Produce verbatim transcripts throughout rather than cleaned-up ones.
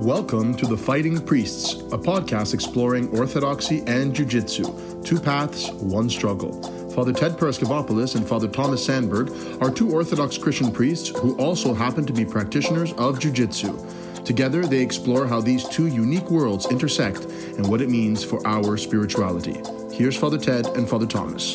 Welcome to The Fighting Priests, a podcast exploring orthodoxy and jiu-jitsu, two paths, one struggle. Father Ted Paraskevopoulos and Father Thomas Sandberg are two Orthodox Christian priests who also happen to be practitioners of jiu-jitsu. Together, they explore how these two unique worlds intersect and what it means for our spirituality. Here's Father Ted and Father Thomas.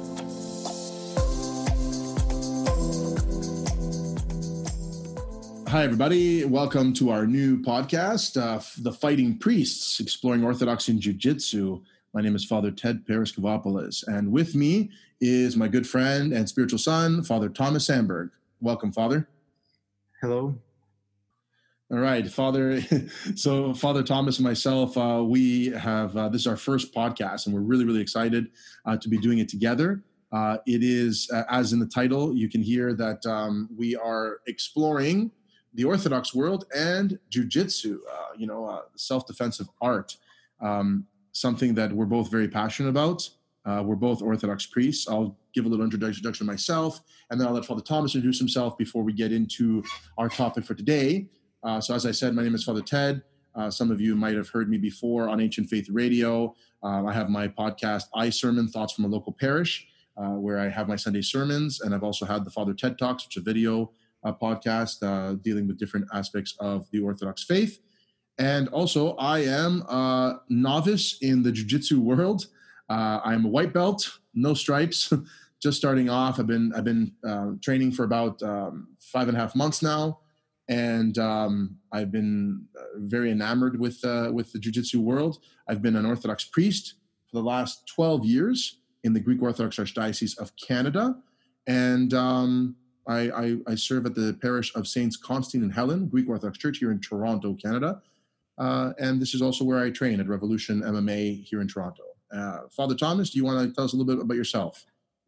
Hi, everybody. Welcome to our new podcast, uh, The Fighting Priests, exploring Orthodoxy and Jiu-Jitsu. My name is Father Ted Paraskevopoulos, and with me is my good friend and spiritual son, Father Thomas Sandberg. Welcome, Father. Hello. All right, Father. So Father Thomas and myself, uh, we have, uh, this is our first podcast, and we're really, really excited uh, to be doing it together. Uh, it is, uh, as in the title, you can hear that um, we are exploring the Orthodox world and jiu-jitsu, uh, you know, uh, self-defensive art, um, something that we're both very passionate about. Uh, we're both Orthodox priests. I'll give a little introduction myself, and then I'll let Father Thomas introduce himself before we get into our topic for today. Uh, so as I said, my name is Father Ted. Uh, some of you might have heard me before on Ancient Faith Radio. Um, I have my podcast, I Sermon, Thoughts from a Local Parish, uh, where I have my Sunday sermons, and I've also had the Father Ted Talks, which is a video uh, podcast uh, dealing with different aspects of the Orthodox faith. And also, I am a novice in the jiu-jitsu world. Uh, I'm a white belt, no stripes, just starting off. I've been I've been uh, training for about um, five and a half months now, and um, I've been very enamored with uh, with the jiu-jitsu world. I've been an Orthodox priest for the last twelve years in the Greek Orthodox Archdiocese of Canada, and um, I, I, I serve at the parish of Saints Constantine and Helen, Greek Orthodox Church here in Toronto, Canada. Uh, and this is also where I train at Revolution M M A here in Toronto. Uh, Father Thomas, do you want to tell us a little bit about yourself?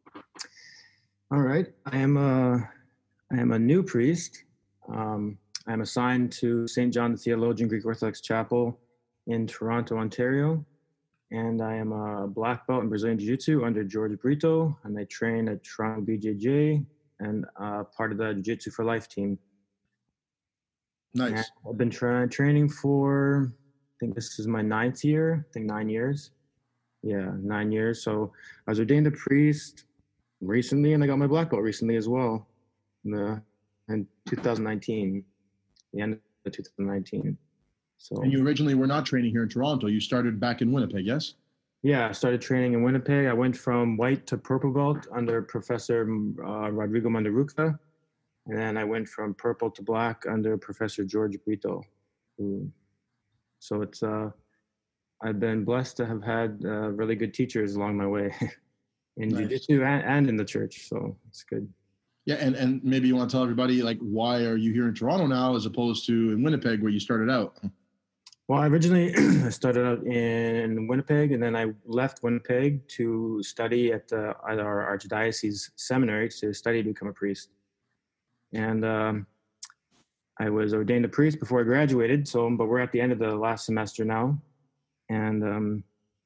All right. I am a, I am a new priest. Um, I am assigned to Saint John the Theologian Greek Orthodox Chapel in Toronto, Ontario. And I am a black belt in Brazilian Jiu-Jitsu under George Brito. And I train at Toronto B J J and uh, part of the Jiu-Jitsu for Life team. Nice. And I've been tra- training for, I think this is my ninth year, I think nine years. Yeah, nine years. So I was ordained a priest recently, and I got my black belt recently as well in, the, in two thousand nineteen, the end of two thousand nineteen. So. And you originally were not training here in Toronto. You started back in Winnipeg, yes? Yeah, I started training in Winnipeg. I went from white to purple belt under Professor uh, Rodrigo Mandaruca. And then I went from purple to black under Professor George Brito. So it's, uh, I've been blessed to have had uh, really good teachers along my way in nice. Jiu-Jitsu and, and in the church. So it's good. Yeah, and, and maybe you want to tell everybody, like, why are you here in Toronto now as opposed to in Winnipeg where you started out? Well, I originally started out in Winnipeg, and then I left Winnipeg to study at, uh, at our Archdiocese seminary to study to become a priest. And um, I was ordained a priest before I graduated, so but we're at the end of the last semester now. And um,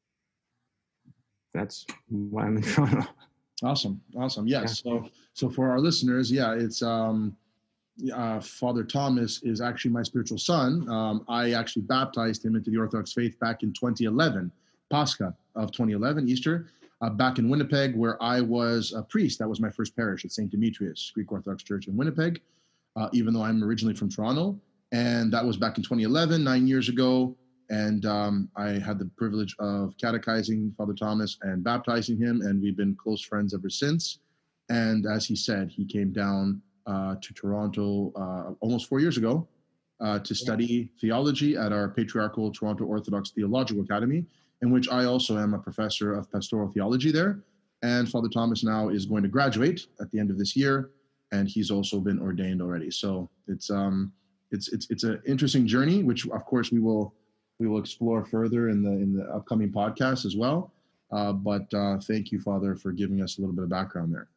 that's why I'm in Toronto. Awesome, awesome. Yes, yeah. so so for our listeners, yeah, it's... Um, Uh, Father Thomas is actually my spiritual son. Um, I actually baptized him into the Orthodox faith back in twenty eleven, Pascha of twenty eleven, Easter, uh, back in Winnipeg, where I was a priest. That was my first parish at Saint Demetrius, Greek Orthodox Church in Winnipeg, uh, even though I'm originally from Toronto. And that was back in twenty eleven, nine years ago. And um, I had the privilege of catechizing Father Thomas and baptizing him, and we've been close friends ever since. And as he said, he came down Uh, to Toronto uh, almost four years ago uh, to study yeah. theology at our patriarchal Toronto Orthodox Theological Academy, in which I also am a professor of pastoral theology there. And Father Thomas now is going to graduate at the end of this year, and he's also been ordained already. So it's um it's it's it's an interesting journey, which of course we will we will explore further in the in the upcoming podcast as well. Uh, but uh, thank you, Father, for giving us a little bit of background there.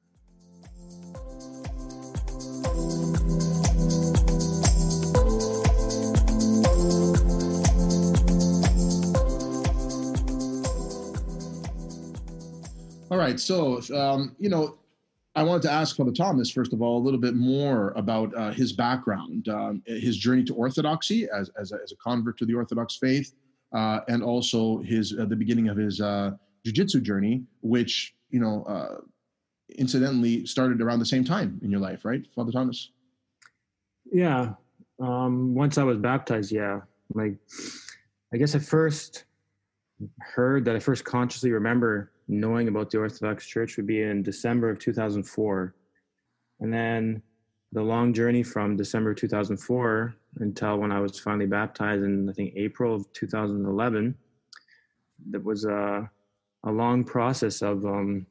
All right, so um, you know, I wanted to ask Father Thomas, first of all, a little bit more about uh, his background, um, his journey to Orthodoxy as, as, a, as a convert to the Orthodox faith, uh, and also his uh, the beginning of his uh, jiu-jitsu journey, which, you know, uh, incidentally started around the same time in your life, right, Father Thomas? Yeah. Um, once I was baptized, yeah. Like, I guess I first heard that I first consciously remember knowing about the Orthodox Church would be in December of two thousand four. And then the long journey from December two thousand four until when I was finally baptized in, I think, April of two thousand eleven, that was a, a long process of um,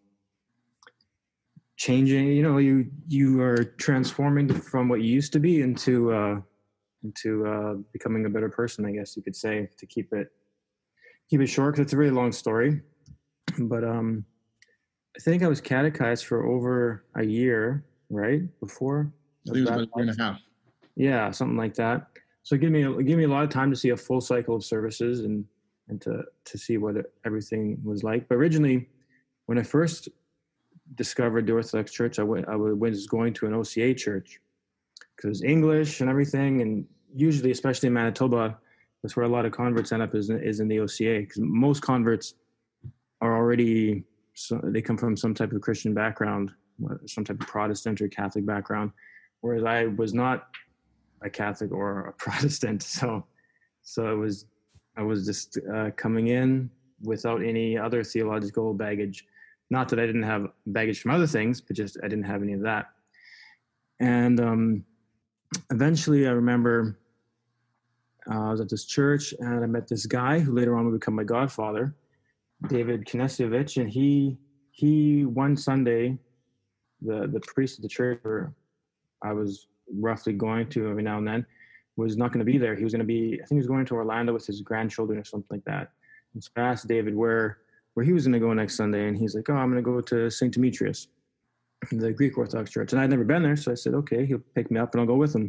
changing. You know, you you are transforming from what you used to be into uh, into uh, becoming a better person, I guess you could say, to keep it keep it short, because it's a really long story. But um, I think I was catechized for over a year, right? Before I think it was about a year and a half. Yeah, something like that. So it gave me it gave me a lot of time to see a full cycle of services and and to to see what it, everything was like. But originally, when I first discovered the Orthodox Church, I went I was going to an O C A church because it was English and everything, and usually, especially in Manitoba, that's where a lot of converts end up is is in the O C A, because most converts are already, so they come from some type of Christian background, some type of Protestant or Catholic background, whereas I was not a Catholic or a Protestant. So, so it was, I was just uh, coming in without any other theological baggage. Not that I didn't have baggage from other things, but just I didn't have any of that. And um, eventually, I remember uh, I was at this church and I met this guy who later on would become my godfather, David Kinesievich, and he he one Sunday, the the priest of the church where I was roughly going to every now and then was not going to be there. He was going to be, I think he was going to Orlando with his grandchildren or something like that. And so I asked David where where he was going to go next Sunday, and he's like, "Oh, I'm going to go to Saint Demetrius, the Greek Orthodox Church." And I'd never been there, so I said, "Okay, he'll pick me up and I'll go with him."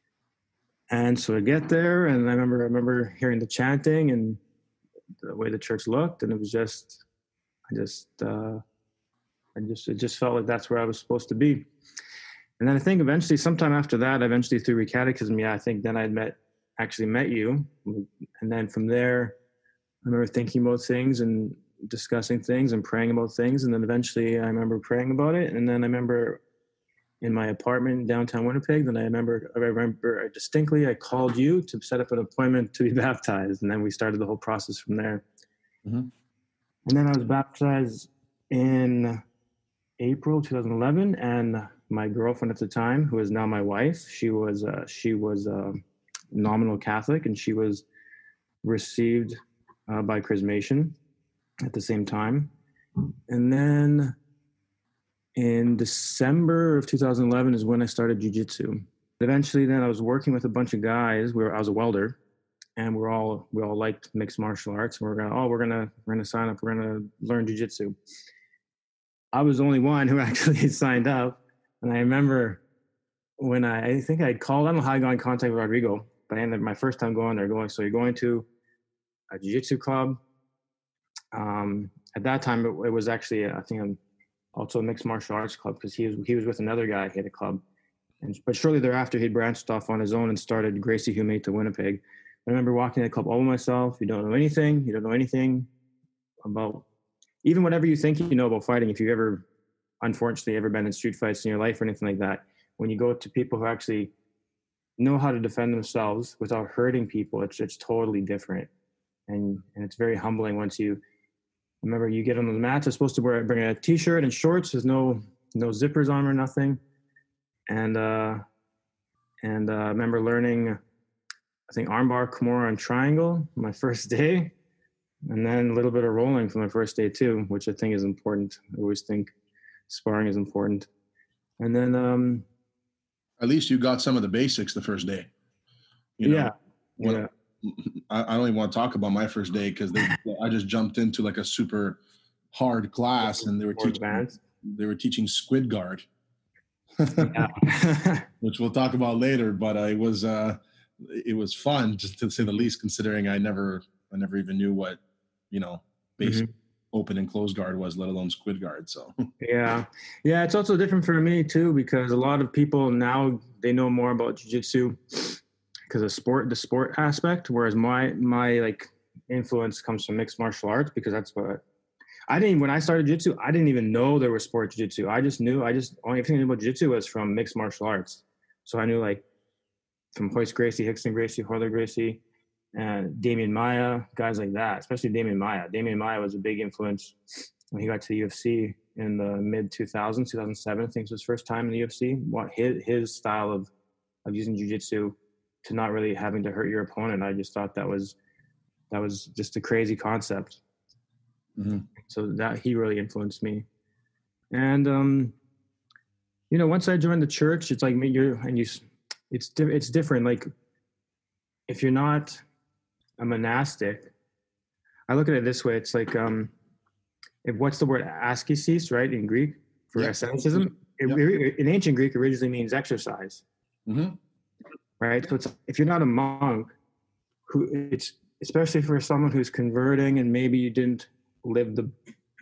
And so I get there, and I remember I remember hearing the chanting and the way the church looked, and it was just, I just, uh, I just, it just felt like that's where I was supposed to be. And then I think eventually, sometime after that, eventually through recatechism, yeah, I think then I'd met, actually met you. And then from there, I remember thinking about things and discussing things and praying about things. And then eventually I remember praying about it. And then I remember in my apartment in downtown Winnipeg, then I remember, I remember distinctly, I called you to set up an appointment to be baptized. And then we started the whole process from there. Mm-hmm. And then I was baptized in April two thousand eleven, and my girlfriend at the time, who is now my wife, she was uh, she was a nominal Catholic, and she was received uh, by Chrismation at the same time. And then in December of two thousand eleven is when I started jiu-jitsu. Eventually, then I was working with a bunch of guys. Where I was a welder, and we're all we all liked mixed martial arts. And we're gonna oh we're gonna we're gonna sign up. We're gonna learn jiu-jitsu. I was the only one who actually signed up, and I remember when I, I think I called. I don't know how I got in contact with Rodrigo, but I ended up my first time going there. Going so you're going to a jiu-jitsu club. Um, at that time, it, it was actually I think a, also a mixed martial arts club, because he was he was with another guy. He had a club. And, but shortly thereafter, he branched off on his own and started Gracie Humate to Winnipeg. I remember walking to the club all by myself. You don't know anything. You don't know anything about even whatever you think you know about fighting. If you've ever, unfortunately, ever been in street fights in your life or anything like that, when you go to people who actually know how to defend themselves without hurting people, it's it's totally different. And and it's very humbling once you, remember you get on the mats. I'm supposed to wear bring a t-shirt and shorts. There's no no zippers on or nothing. And uh, and uh, I remember learning, I think, armbar, Kimura, and triangle my first day, and then a little bit of rolling for my first day too, which I think is important. I always think sparring is important. And then, um, at least you got some of the basics the first day. You know, yeah, when, yeah. I, I don't even want to talk about my first day because I just jumped into like a super hard class, and they were teaching advanced. they were teaching squid guard. Which we'll talk about later, but uh, it was uh, it was fun, just to say the least, considering I never I never even knew what, you know, basic mm-hmm. open and close guard was, let alone squid guard. So Yeah. Yeah. It's also different for me too, because a lot of people now, they know more about jiu-jitsu because of sport, the sport aspect. Whereas my, my like influence comes from mixed martial arts, because that's what I didn't, when I started jiu-jitsu, I didn't even know there was sport jiu-jitsu. I just knew, I just, only thing I knew about jiu-jitsu was from mixed martial arts. So I knew like from Hoist Gracie, Hickson Gracie, Horler Gracie, and Damian Maia, guys like that, especially Damian Maia. Damian Maia was a big influence when he got to the U F C in the mid two thousands, two thousand seven, I think it was his first time in the U F C. What his, his style of, of using jiu-jitsu to not really having to hurt your opponent. I just thought that was, that was just a crazy concept. Mm-hmm. So that he really influenced me. And, um, you know, once I joined the church, it's like you're, and you, it's, di- it's different. Like if you're not a monastic, I look at it this way. It's like, um, if what's the word ascesis, right? In Greek for yep. asceticism, it, yep. in ancient Greek originally means exercise, mm-hmm. right? So it's, if you're not a monk, who it's, especially for someone who's converting and maybe you didn't live the,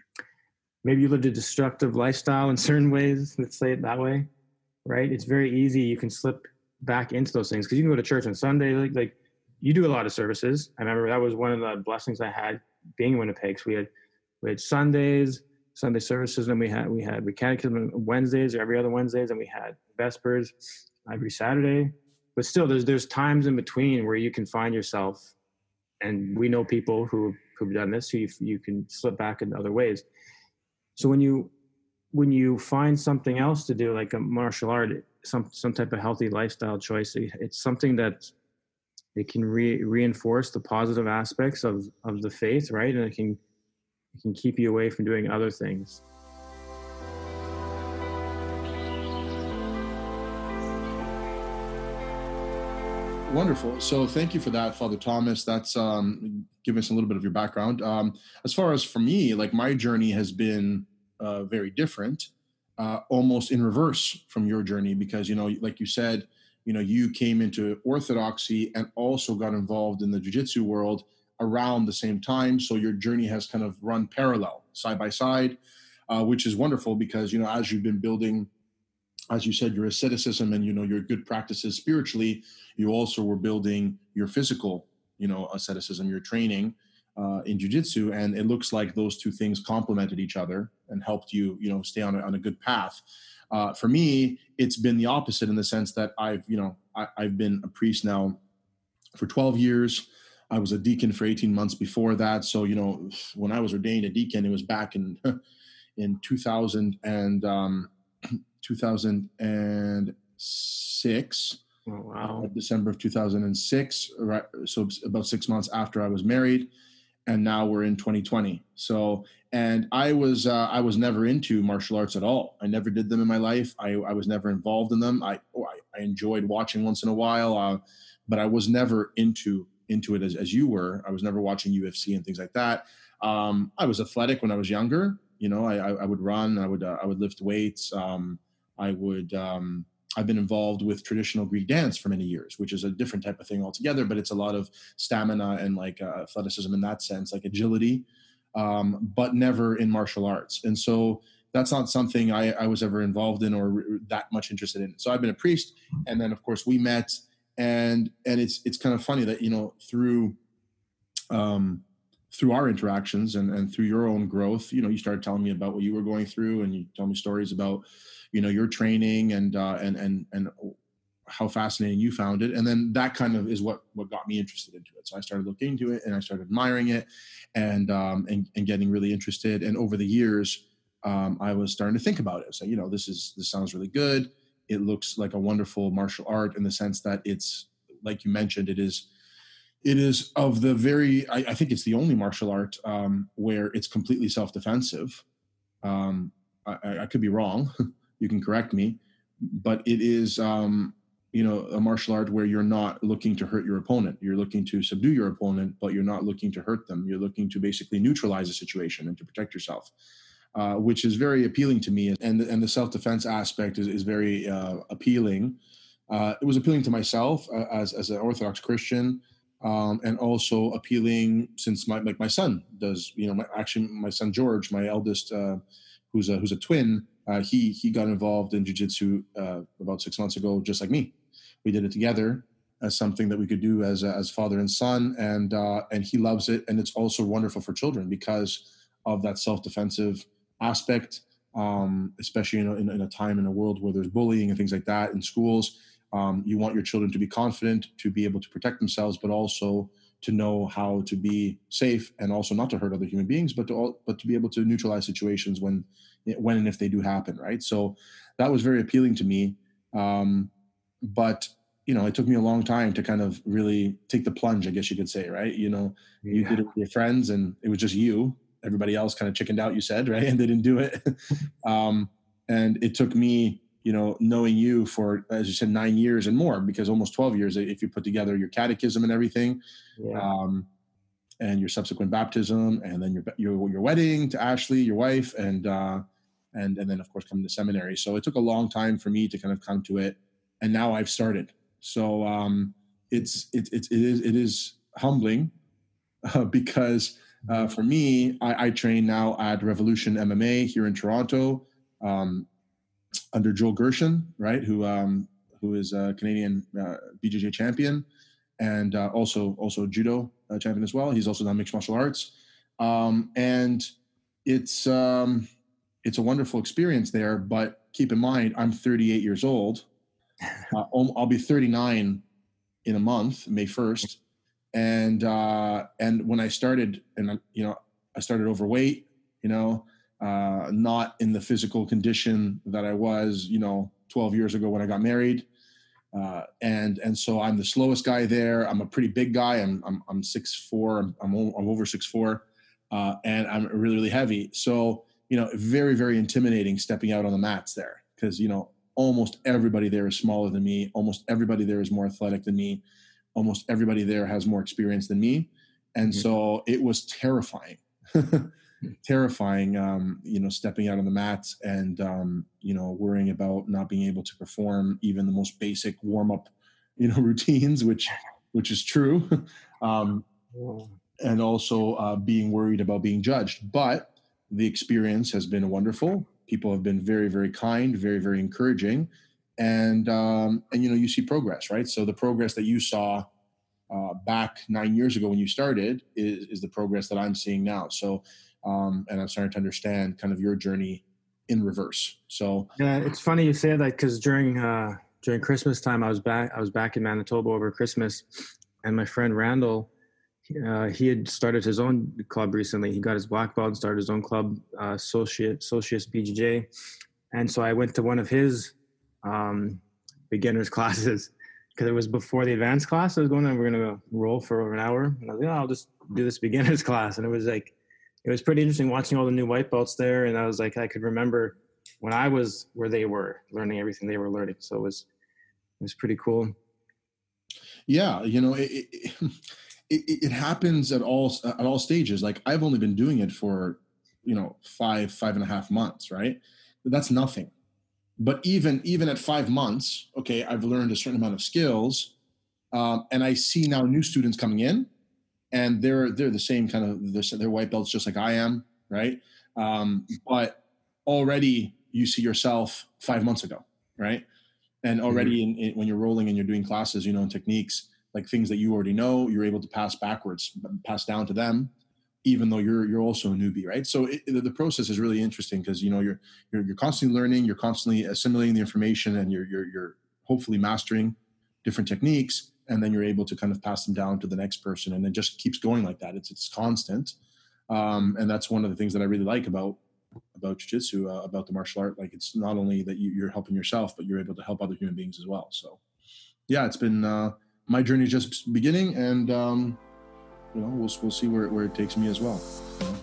maybe you lived a destructive lifestyle in certain ways, let's say it that way, right? It's very easy. You can slip back into those things because you can go to church on Sunday. Like, like you do a lot of services. I remember that was one of the blessings I had being in Winnipeg. So we had, we had Sundays, Sunday services, and we had, we had, we catechism Wednesdays or every other Wednesdays, and we had Vespers every Saturday. But still there's, there's times in between where you can find yourself, and we know people who, who've done this, who you, you can slip back in other ways. So when you, when you find something else to do, like a martial art, some, some type of healthy lifestyle choice, it's something that it can re, reinforce the positive aspects of, of the faith, right? And it can, it can keep you away from doing other things. Wonderful. So thank you for that, Father Thomas. That's um, giving us a little bit of your background. Um, as far as for me, like my journey has been uh, very different, uh, almost in reverse from your journey, because, you know, like you said, you know, you came into Orthodoxy and also got involved in the jiu-jitsu world around the same time. So your journey has kind of run parallel, side by side, uh, which is wonderful because, you know, as you've been building, as you said, your asceticism and, you know, your good practices spiritually, you also were building your physical, you know, asceticism, your training uh, in jiu-jitsu. And it looks like those two things complemented each other and helped you, you know, stay on a, on a good path. Uh, for me, it's been the opposite in the sense that I've, you know, I, I've been a priest now for twelve years. I was a deacon for eighteen months before that. So, you know, when I was ordained a deacon, it was back in, in two thousand and, um, two thousand six. Oh, wow. Uh, December of two thousand six, right? So about six months after I was married, and now we're in twenty twenty. So, and I was uh, I was never into martial arts at all. I never did them in my life. I, I was never involved in them. I oh, I, I enjoyed watching once in a while, uh, but I was never into into it as, as you were. I was never watching U F C and things like that. Um, I was athletic when I was younger. You know, I, I, I would run. I would uh, I would lift weights. Um, I would. Um, I've been involved with traditional Greek dance for many years, which is a different type of thing altogether, but it's a lot of stamina and like uh, athleticism in that sense, like agility, um, but never in martial arts. And so that's not something I, I was ever involved in or re- that much interested in. So I've been a priest, and then of course we met, and and it's it's kind of funny that, you know, through um, through our interactions and, and through your own growth, you know, you started telling me about what you were going through, and you tell me stories about, you know, your training and, uh, and, and, and how fascinating you found it. And then that kind of is what, what got me interested into it. So I started looking into it and I started admiring it and, um, and, and getting really interested. And over the years, um, I was starting to think about it. So, you know, this is, this sounds really good. It looks like a wonderful martial art in the sense that it's, like you mentioned, it is, it is of the very, I, I think it's the only martial art, um, where it's completely self-defensive. Um, I, I could be wrong. You can correct me, but it is, um, you know, a martial art where you're not looking to hurt your opponent. You're looking to subdue your opponent, but you're not looking to hurt them. You're looking to basically neutralize a situation and to protect yourself, uh, which is very appealing to me. And, and the self-defense aspect is, is very uh, appealing. Uh, it was appealing to myself uh, as, as an Orthodox Christian. um, and also appealing since my like my son does. You know, my, actually my son George, my eldest, uh, who's a who's a twin. Uh, he he got involved in jiu-jitsu uh, about six months ago, just like me. We did it together as something that we could do as as father and son, and uh, and he loves it. And it's also wonderful for children because of that self-defensive aspect, um, especially in a, in, in a time in a world where there's bullying and things like that in schools. Um, you want your children to be confident, to be able to protect themselves, but also to know how to be safe and also not to hurt other human beings, but to all, but to be able to neutralize situations when when and if they do happen, right? So that was very appealing to me. Um, but you know, it took me a long time to kind of really take the plunge, I guess you could say, right? You know, yeah. You did it with your friends and it was just you. Everybody else kind of chickened out, you said, right? And they didn't do it. um, and it took me, you know, knowing you for, as you said, nine years and more, because almost twelve years, if you put together your catechism and everything, yeah. um, and your subsequent baptism, and then your, your, your wedding to Ashley, your wife, and, uh, and, and then of course coming to seminary. So it took a long time for me to kind of come to it. And now I've started. So um, it's, it, it, it is, it is humbling uh, because uh, for me, I, I train now at Revolution M M A here in Toronto, um, under Joel Gershon, right? Who, um, who is a Canadian uh, B J J champion and uh, also, also judo uh, champion as well. He's also done mixed martial arts. Um, and it's, um, it's a wonderful experience there, but keep in mind, I'm thirty-eight years old. Uh, I'll be thirty-nine in a month, May first. And, uh, and when I started, and, you know, I started overweight, you know, uh, not in the physical condition that I was, you know, twelve years ago when I got married. Uh, and, and so I'm the slowest guy there. I'm a pretty big guy. I'm, I'm, I'm six four, I'm, I'm, I'm over six four, uh, and I'm really, really heavy. So, you know, very, very intimidating stepping out on the mats there because, you know, almost everybody there is smaller than me. Almost everybody there is more athletic than me. Almost everybody there has more experience than me. And mm-hmm. so it was terrifying, terrifying, um, you know, stepping out on the mats and, um, you know, worrying about not being able to perform even the most basic warm up, you know, routines, which, which is true. um, and also uh, being worried about being judged. But the experience has been wonderful. People have been very, very kind, very, very encouraging. And, um, and you know, you see progress, right? So the progress that you saw uh, back nine years ago when you started is, is the progress that I'm seeing now. So, um, and I'm starting to understand kind of your journey in reverse. So yeah, it's funny you say that because during, uh, during Christmas time, I was back, I was back in Manitoba over Christmas, and my friend Randall, Uh, he had started his own club recently. He got his black belt and started his own club, uh, Socius, Socius B J J. And so I went to one of his um, beginners classes because it was before the advanced class I was going, and we we're going to roll for over an hour. And I was like, oh, I'll just do this beginners class. And it was like, it was pretty interesting watching all the new white belts there. And I was like, I could remember when I was where they were learning everything they were learning. So it was, it was pretty cool. Yeah. You know, it, it, it, it happens at all, at all stages. Like I've only been doing it for, you know, five, five and a half months, right? That's nothing. But even, even at five months, okay, I've learned a certain amount of skills. Um, and I see now new students coming in, and they're, they're the same kind of, they're, they're white belts just like I am. Right. Um, but already you see yourself five months ago. Right. And already mm-hmm. in, in, when you're rolling and you're doing classes, you know, and techniques, like things that you already know, you're able to pass backwards, pass down to them, even though you're, you're also a newbie. Right. So it, the process is really interesting because, you know, you're, you're, you're constantly learning, you're constantly assimilating the information, and you're, you're, you're hopefully mastering different techniques. And then you're able to kind of pass them down to the next person. And it just keeps going like that. It's, it's constant. Um, and that's one of the things that I really like about, about jiu-jitsu, uh, about the martial art. Like, it's not only that you, you're helping yourself, but you're able to help other human beings as well. So yeah, it's been, uh, my journey is just beginning, and, um, you know, we'll, we'll see where, where it takes me as well. You know?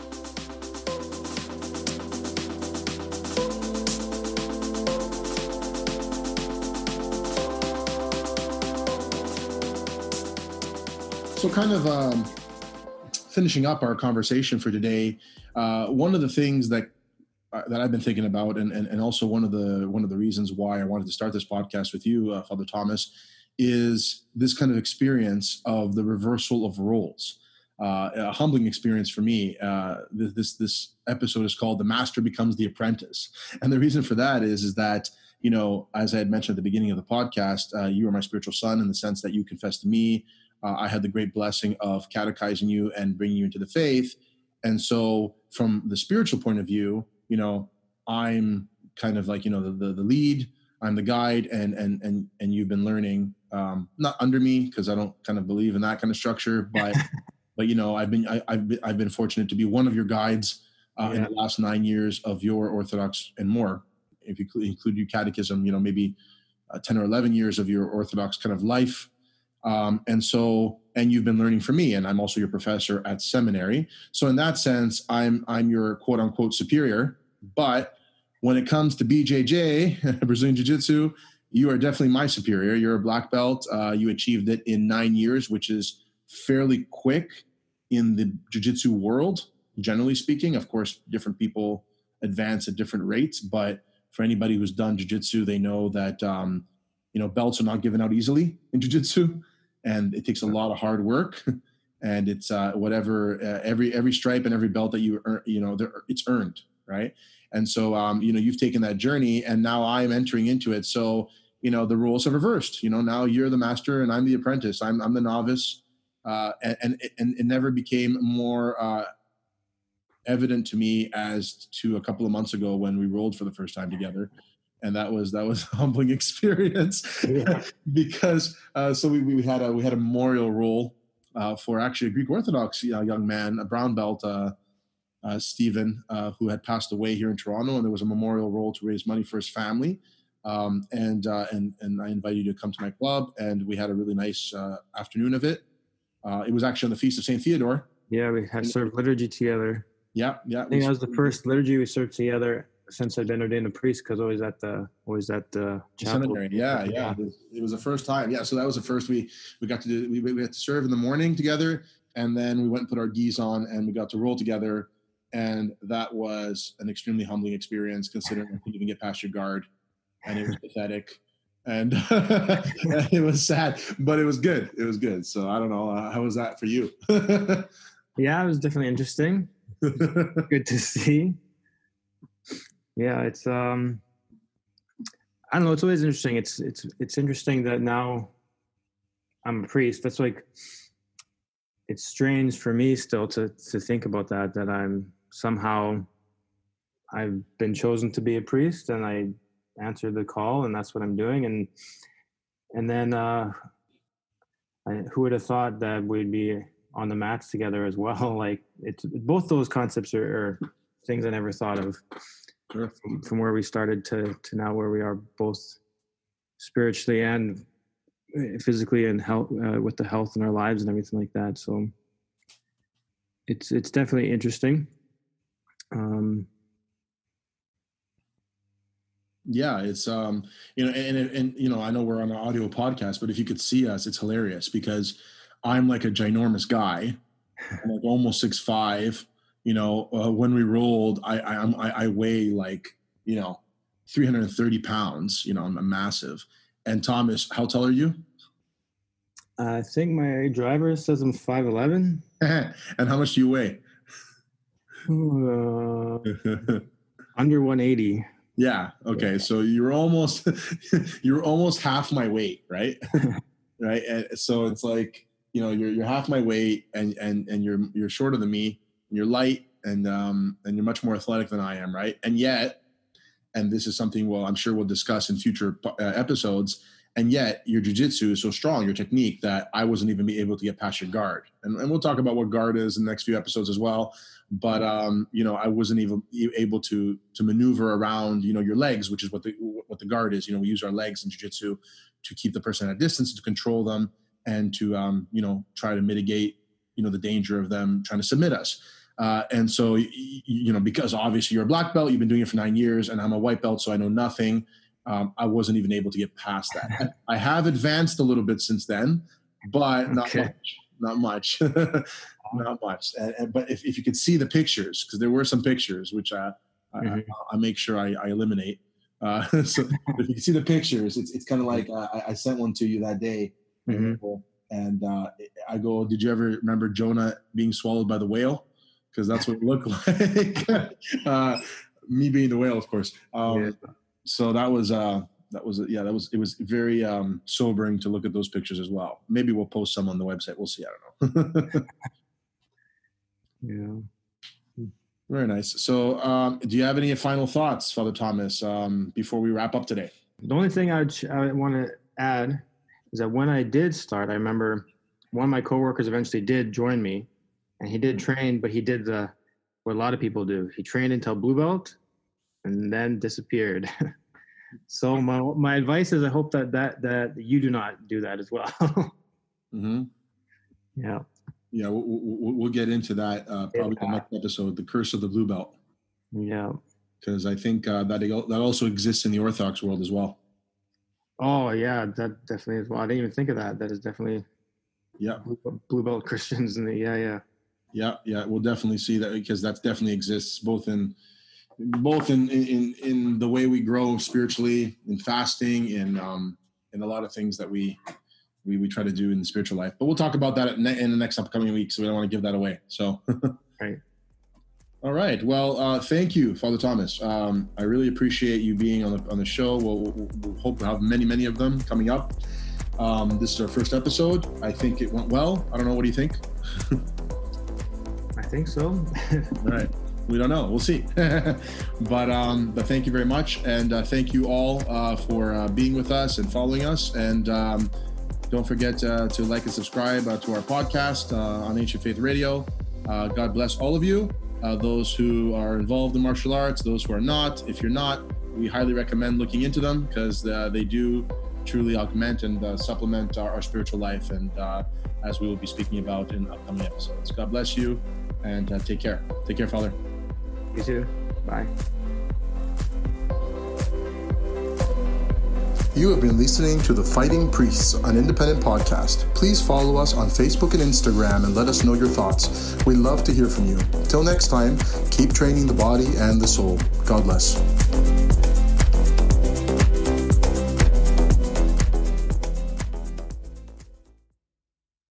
So kind of um, finishing up our conversation for today, uh, one of the things that uh, that I've been thinking about, and, and and also one of the one of the reasons why I wanted to start this podcast with you, uh, Father Thomas, is this kind of experience of the reversal of roles. Uh, a humbling experience for me. Uh, this this episode is called "The Master Becomes the Apprentice," and the reason for that is is that, you know, as I had mentioned at the beginning of the podcast, uh, you are my spiritual son in the sense that you confessed to me. Uh, I had the great blessing of catechizing you and bringing you into the faith, and so from the spiritual point of view, you know, I'm kind of like, you know, the the, the lead. I'm the guide, and and and and you've been learning, um, not under me, because I don't kind of believe in that kind of structure, but. But, you know, I've been I, I've been, I've been fortunate to be one of your guides uh, yeah. in the last nine years of your Orthodox and more. If you include your catechism, you know, maybe uh, ten or eleven years of your Orthodox kind of life. Um, and so, and you've been learning from me, and I'm also your professor at seminary. So in that sense, I'm I'm your quote unquote superior. But when it comes to B J J, Brazilian Jiu-Jitsu, you are definitely my superior. You're a black belt. Uh, you achieved it in nine years, which is fairly quick in the jiu-jitsu world, generally speaking. Of course, different people advance at different rates, but for anybody who's done jiu-jitsu, they know that, um, you know, belts are not given out easily in jiu-jitsu, and it takes a lot of hard work, and it's uh, whatever, uh, every, every stripe and every belt that you earn, you know, it's earned. Right. And so, um, you know, you've taken that journey, and now I'm entering into it. So, you know, the roles have reversed. You know, now you're the master and I'm the apprentice. I'm, I'm the novice. Uh, and, and, and it never became more uh, evident to me as to a couple of months ago when we rolled for the first time together. And that was, that was a humbling experience yeah. because uh, so we, we had a, we had a memorial roll uh, for actually a Greek Orthodox uh, young man, a brown belt, uh, uh, Stephen, uh, who had passed away here in Toronto. And there was a memorial roll to raise money for his family. Um, and, uh, and, and I invited you to come to my club, and we had a really nice uh, afternoon of it. Uh, it was actually on the Feast of Saint Theodore. Yeah, we had served liturgy together. Yeah, yeah. I think that was the first liturgy we served together since I'd been ordained a priest, because always at the always at the chapel. Seminary. Yeah, yeah. It was, it was the first time. Yeah, so that was the first we we got to do. We we had to serve in the morning together, and then we went and put our gis on, and we got to roll together, and that was an extremely humbling experience, considering I couldn't even get past your guard, and it was pathetic. And it was sad, but it was good. It was good. So I don't know. Uh, how was that for you? Yeah, it was definitely interesting. Good to see. Yeah, it's um, I don't know. It's always interesting. It's it's it's interesting that now I'm a priest. That's like, it's strange for me still to to think about that. That I'm somehow I've been chosen to be a priest, and I answered the call, and that's what I'm doing. And and then uh I, who would have thought that we'd be on the mats together as well? Like, it's both those concepts are, are things I never thought of. Sure. From, from where we started to to now where we are, both spiritually and physically, and health uh, with the health in our lives and everything like that. So it's it's definitely interesting. um Yeah, it's, um, you know, and, and, and, you know, I know we're on an audio podcast, but if you could see us, it's hilarious because I'm like a ginormous guy. I'm like almost six five, you know, uh, when we rolled, I, I, I'm, I, I weigh like, you know, three hundred thirty pounds, you know, I'm, I'm massive. And Thomas, how tall are you? I think my driver says I'm five eleven. And how much do you weigh? Uh, under one eighty. Yeah. Okay. So you're almost, you're almost half my weight, right? Right. And so it's like, you know, you're, you're half my weight, and, and, and you're, you're shorter than me, and you're light, and, um, and you're much more athletic than I am. Right. And yet, and this is something, well, I'm sure we'll discuss in future uh, episodes. And yet your jiu-jitsu is so strong, your technique, that I wasn't even be able to get past your guard. And, and we'll talk about what guard is in the next few episodes as well. But, um, you know, I wasn't even able to, to maneuver around, you know, your legs, which is what the, what the guard is. You know, we use our legs in jiu-jitsu to keep the person at a distance, to control them, and to, um, you know, try to mitigate, you know, the danger of them trying to submit us. Uh, and so, you, you know, because obviously you're a black belt, you've been doing it for nine years, and I'm a white belt, so I know nothing. Um, I wasn't even able to get past that. I have advanced a little bit since then, but not okay. much, not much, not much. And, and, but if, if you could see the pictures, because there were some pictures, which I, mm-hmm. I, I make sure I, I eliminate. Uh, so if you can see the pictures, it's it's kind of like uh, I, I sent one to you that day, Mm-hmm. and uh, I go, "Did you ever remember Jonah being swallowed by the whale?" Because that's what it looked like. uh, me being the whale, of course. Um, Yeah. So that was uh, that was yeah, that was it was very um, sobering to look at those pictures as well. Maybe we'll post some on the website. We'll see. I don't know. Yeah. Very nice. So, um, do you have any final thoughts, Father Thomas, um, before we wrap up today? The only thing I would I want to add is that when I did start, I remember one of my coworkers eventually did join me, and he did train, but he did the what a lot of people do. He trained until blue belt, and then disappeared. So my my advice is I hope that that that you do not do that as well. Mm-hmm. Yeah. Yeah, we'll, we'll, we'll get into that uh, probably in the next episode, the curse of the blue belt. Yeah. Because I think uh, that that also exists in the Orthodox world as well. Oh yeah, that definitely is. Well, I didn't even think of that. That is definitely yeah blue, blue belt Christians in the yeah yeah yeah yeah. We'll definitely see that because that definitely exists both in both in in in the way we grow spiritually, in fasting, in um in a lot of things that we. We, we try to do in the spiritual life, but we'll talk about that in the next upcoming week. So we don't want to give that away. So, right. All right. Well, uh, thank you, Father Thomas. Um, I really appreciate you being on the on the show. We'll, we'll, we'll hope to have many, many of them coming up. Um, this is our first episode. I think it went well. I don't know. What do you think? I think so. All right. We don't know. We'll see. but um, but thank you very much, and uh, thank you all uh, for uh, being with us and following us. And um, don't forget uh, to like and subscribe uh, to our podcast uh, on Ancient Faith Radio. Uh, God bless all of you, uh, those who are involved in martial arts, those who are not. If you're not, we highly recommend looking into them because uh, they do truly augment and uh, supplement our, our spiritual life, and uh, as we will be speaking about in upcoming episodes. God bless you, and uh, take care. Take care, Father. You too. Bye. You have been listening to The Fighting Priests, an independent podcast. Please follow us on Facebook and Instagram and let us know your thoughts. We love to hear from you. Till next time, keep training the body and the soul. God bless.